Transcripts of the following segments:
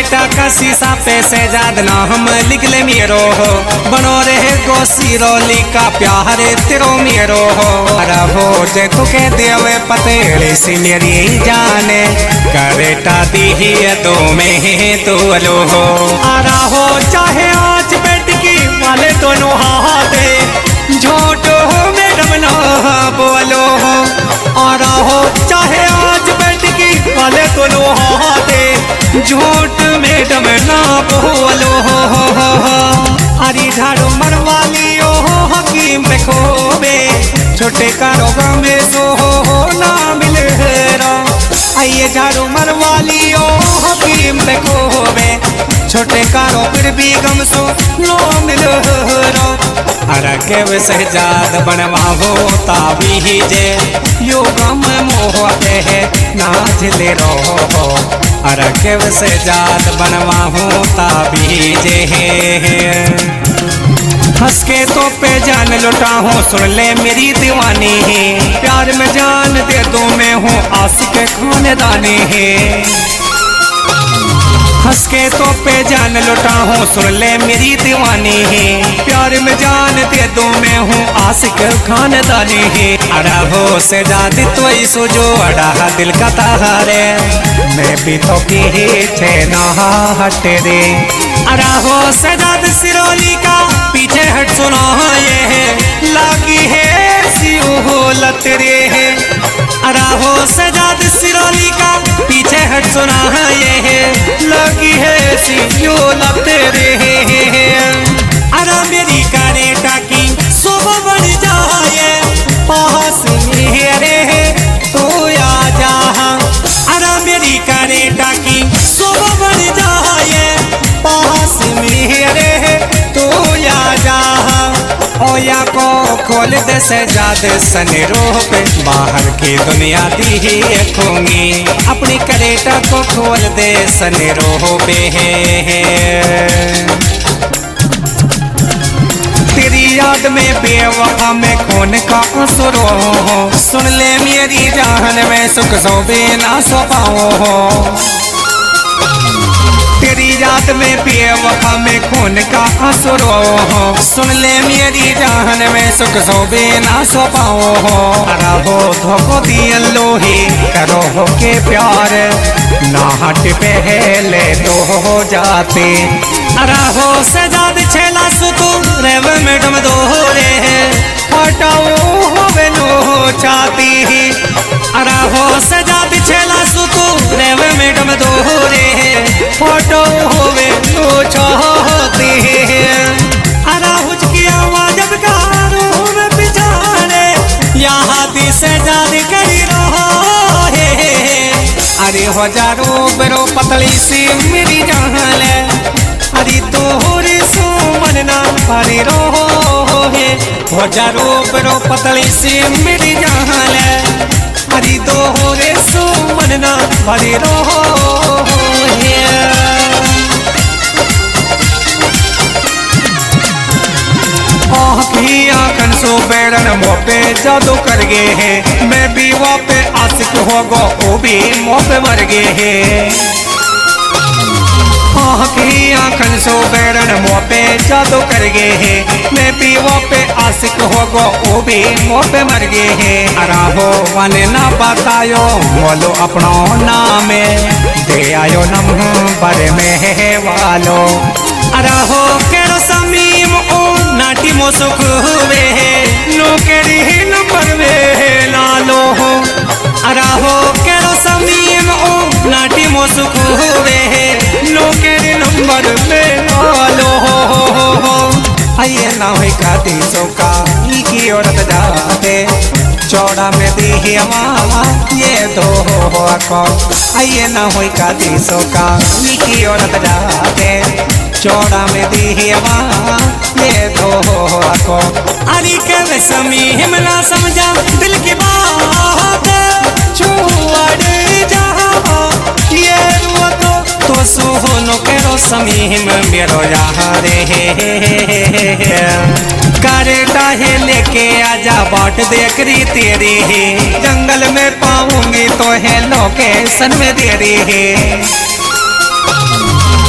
Creta का शीशा पे शहजाद नाम लिख ले मेरो हो, बनो रहे गोसी रोली का प्यार तेरो मेरो हो। अरे हो जे तो कह देवे पतेली सी मेरी जाने, करेटा दी ही दो में तो लो हो। अरे हो चाहे आज बैठ की वाले दोनों हाथे, झूठ हो मैडम ना बोलो हो। और हो चाहे आज बैठ की वाले दोनों हाथे, झूठ मैडम ना बोलो हो। अरे झाड़ू मरवाली ओ हकीम पे खोबे, छोटे कारोबार में सो हो ना मिले रो। आइए झाड़ू मरवाली ओ हकीम पे खोबे, छोटे कारो फिर भी गम सो नो मिलो रो। अरे के शहजाद बनवा होता भी जे, यो गम मोह पे है नाच ले रो। अरे के शहजाद बनवा होता भी जे, हंस के तो पे जान लुटा हूँ सुन ले मेरी दीवानी है, प्यार में जान दे दो मैं हूँ आशिक खानदानी है। हंस के तो पे जान लुटा हूँ सुन ले मेरी दीवानी है, प्यार में जान दे दो मैं हूँ आशिक खानदानी है। अड़ा हो से जादी तो सुजो अड़ा दिल का तारे, मैं भी तो पीछे ना हटे रे। अड़ा हो से जाद सिरोली का पीछे हट सुनो ये है, लागी है सियो हो लतरे है। अड़ा हो से जाद सिरोली का पीछे हट सुना ये है, लगी है सियो लतरे है। अरे मेरी करेटा की शोभा बढ़ जाए, पास मेरे तो आ जा। अरे मेरी करेटा की शोभा बढ़ जाए, पास मेरे तो आ जा। ओया को खोल दे शहजाद सनेरो पे, बाहर की दुनिया दी ही देखूंगी, अपनी करेटा को खोल दे सनेरो पे। तेरी याद में बेवफा में खून का आंसुरो हो, सुन ले मेरी जान में सुख सोबे ना सो पाओ हो। तेरी याद में बेवफा में खून का आंसुरो हो, सुन ले मेरी जान में सुख सोबे ना सो पाओ हो। अरे हो धोखो दिया लोही करो हो के प्यार, ना हट पहले तो हो जाते। अरे हो सजाद छेला सुतू रेव मैडम दोहरे हटाओ होवे नो चाहती। अरे हो सजाद छेला सुतू रेव मैडम दोहरे फोटो होवे नो चाहती। अरे हुचकी आवाज बकारो में पिछाड़े, यहाँ दी सजाद करी रहो है। अरे हो जारो बरो पतली सी मेरी जान ले, अरे तोहरे सो मनना भरी रहो है। हो जारो बरो पतली सी मेरी जान ले, अरे तोहरे सो मनना भरी रहो है। आँखन सो बैरन मोपे जादू कर गे है, मैं भी वहाँ पे आशिक हो गो वो भी मोपे मर गे है। आँखन सो बैरन मोपे जादू कर गे है, मैं भी वहाँ पे आशिक हो गो वो भी मोपे मर गे है। अरा हो वन ना बतायो बोलो अपनो नाम दे आयो नंबर में वालो। अरा हो केरो समीम ओ नाटी मो सुख हुए नो केरी नंबर में लालो हो। अरा हो केरो समीम ओ नाटी मो सुख हुए नो केरी नंबर में लालो हो। आइए ना हुई खाती चौका की औरत जाते, चौड़ा में दी मामा ये दो को। आइए ना हुई खाती चौका की औरत जाते, चौड़ा में दी मामा ये दो को। अरे के समी हिमला समझा दिल की बात, छोड़ जावा ये तो सोनो केरो समी हिम मेरो यारे करेटा है लेके आजा बाट देख रही तेरी है, जंगल में पाऊंगी तो है लोकेशन में दे रही है।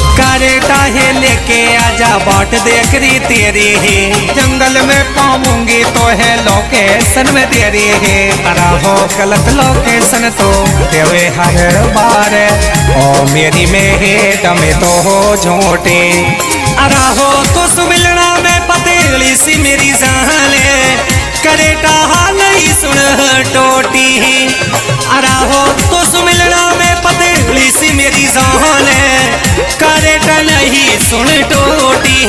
लेके आजा बाट देख रही तेरी है, जंगल में पाऊंगी तो है लोकेशन में तेरी है। अरा हो गलत लोकेशन तो देवे हर बार, ओ मेरी में में तो हो झूठे। अरा हो तो सुमिलना में पतेली सी मेरी जान करे टाहा नहीं सुन टोटी। अरा हो तो सुमिलना में पतेली सी मेरी जान करे टा नहीं सुन टोटी।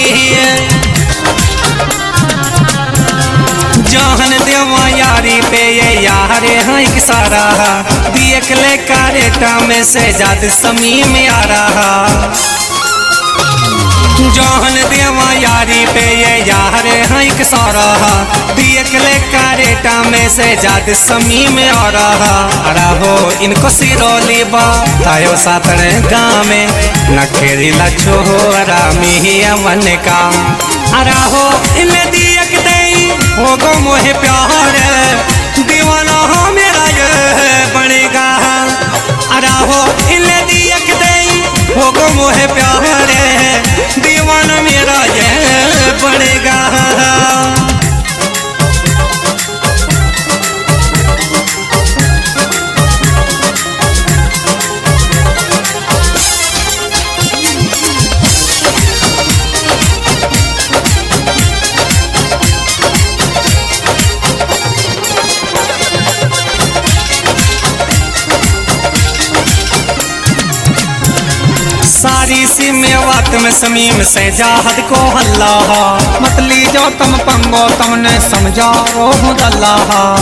जान देवा यारी पे ये यार हाँ एक सारा दियक ले कारेटा में से जाद समी में आ रहा। जान देवा यारी पे ये यार हाँ एक सारा दियक ले कारेटा में से जाद समी में आ रहा। अरा हो इनको सिरोली बा तायो सातन गाँव में नखेरी लच्छो हो रामी ही अमन का। अरा हो इन्हें दियक दे हो गो मोहे प्यार दीवाना हो मेरा ये बनेगा। अरा हो इन्हें दियक दे हो गो मोहे प्यार दीवाना मेरा ये बनेगा। सारी सी मेवात में समीम से जाहद को हल्ला, मत ली जो तुम पंगो तुमने समझाओ मुदल्ला।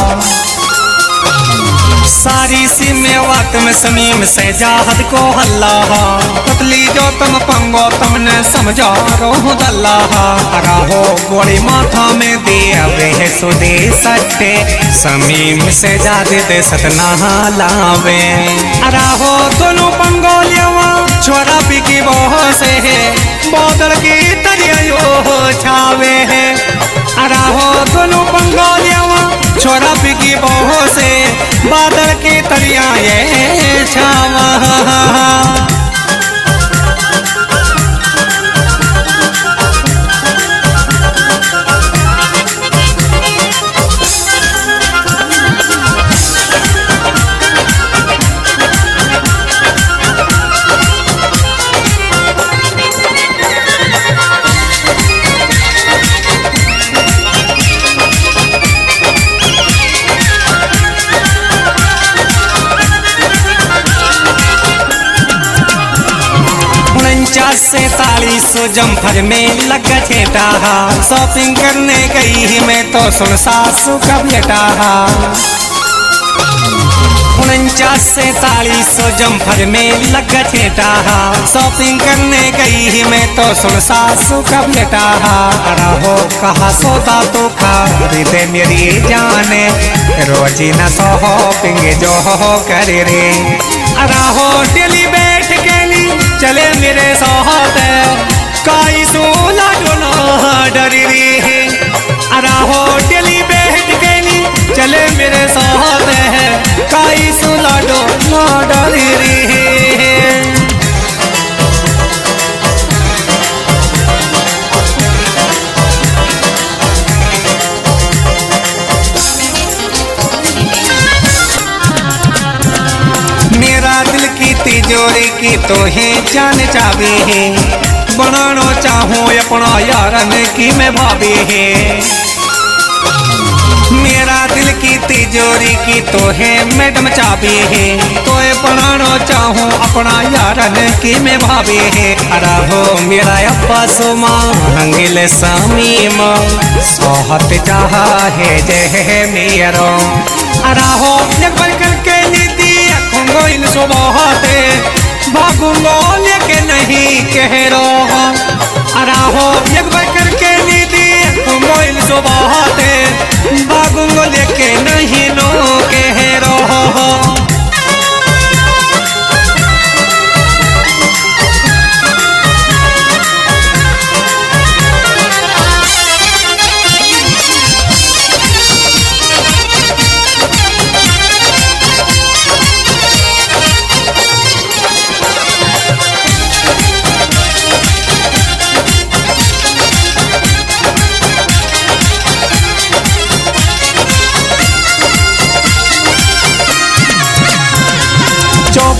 सारी सी मेवात में समीम से जाहद को हल्ला, मत ली जो तुम पंगो तुमने समझाओ मुदल्ला। अरा हो गोली माथा में दिया वे सुदे सट्टे समीम से जादे दे सतना लावे। अरा हो दोनों पंगोलियावा छोरा पिकी बहो से बोतल की तरियो छावे है। अरा हो दोनों पंगोलियावा छोरा पिकी बहो से बादल की तरिया ये छावा। से 43 जम्फर में लगा ठेटा, शॉपिंग करने गई ही मैं तो सुन सासू का बेटा। 49 से 43 जम्फर में लगा ठेटा, शॉपिंग करने गई ही मैं तो सुन सासू का बेटा। अरा हो कहा सौदा तो खरीदे मेरी जाने रोजी न शॉपिंग जो हो करे रे। अरा हो डेली बैठ के चले मेरे साथ काई सोना डोना डरी रे। अरा हो डेली बैठ के चले मेरे साथ काई सोना डोना डरी रे। मेरा दिल की तिजोरी की तो है जान चाबी है, बनाना चाहूँ अपना यारन की मैं भाभी है। मेरा दिल की तिजोरी की तो है मैडम चाबी है, तो बनाना चाहूँ अपना यारन की मैं भाभी है। अरा हो मेरा अब्बा सुमा हंगिल सामीम सोहत चाहा है जय मेरो। अरा हो एक बार करके नीति इन सुबहते भागूंगो लेके नहीं कह रहा। अरा हो एक बार करके नीति इन सुबहते भागूंगो लेके नहीं नो कह रहा।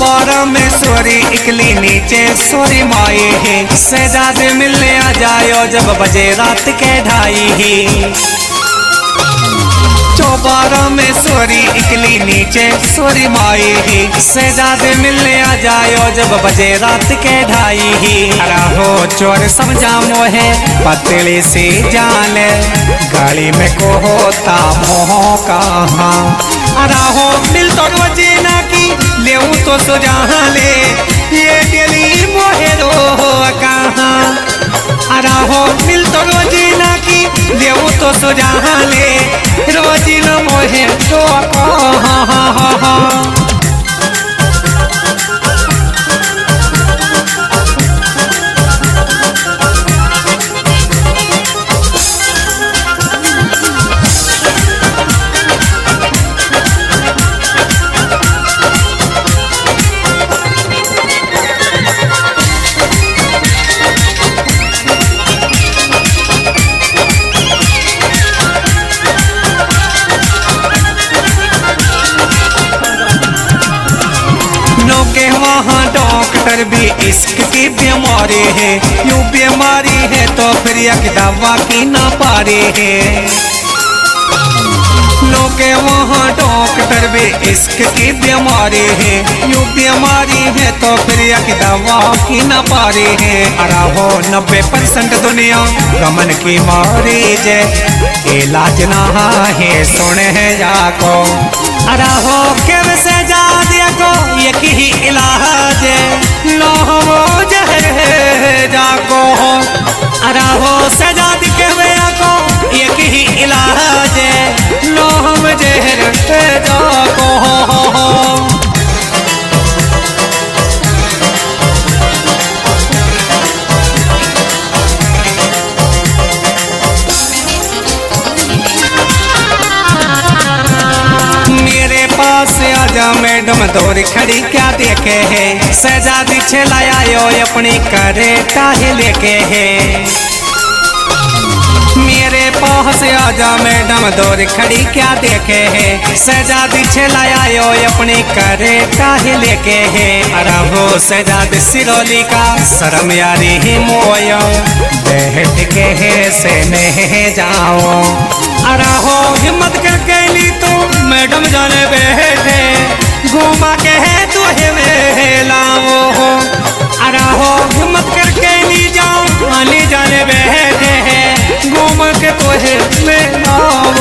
चौबारा में सोरी इकली नीचे सोरी माई है शहजादे मिलने आ जायो जब बजे रात के 2:30 चौबारा में सोरी इकली नीचे सोरी माई ही शहजादे मिलने आ जायो जब बजे रात के 2:30 राहो चोर समझा मोहे पतली सी जान गाड़ी में को होता मोह कहाँ राहो मिल तो रोजीना की ले तो सुझा ले ये दिली मोहे रो कहाँ राहो मिल तो रोजीना की ले तो सुझा ले रोजीना मोहे तो कहाँ वहाँ डॉक्टर भी इश्क की बीमारी है यूं बीमारी है तो फिर एक दवा की ना पारी है लोगे वहाँ डॉक्टर भी इश्क की बीमारी है यूं बीमारी है तो फिर एक दवा की ना पारी है अरा हो 90% दुनिया गमन की मरीज इलाज ना है सुने जाको अरा हो केव से जा दिया को एक ही इलाज लो वो जहे जाको अरा हो सजा दी कहवे को एक ही इलाज लो हम जहर जाको से आजा मैडम दौड़ खड़ी क्या देखे है शहजादी छलाया यो अपनी करे टाहे लेके है मेरे पास आजा मैडम दौड़ खड़ी क्या देखे है शहजादी छलाया यो अपनी करे टाहे लेके है अरे हो शहजादी सिरोली का शर्म यारी ही मोयो बैठ के है से नहीं जाओ अरे हो हिम्मत करके ली तू मैडम जाने बैठे घुमा के है तू है लाओ हो अरे हो हिम्मत करके ली जाओ आने जाने बैठे है घूम के तो है मैं लाओ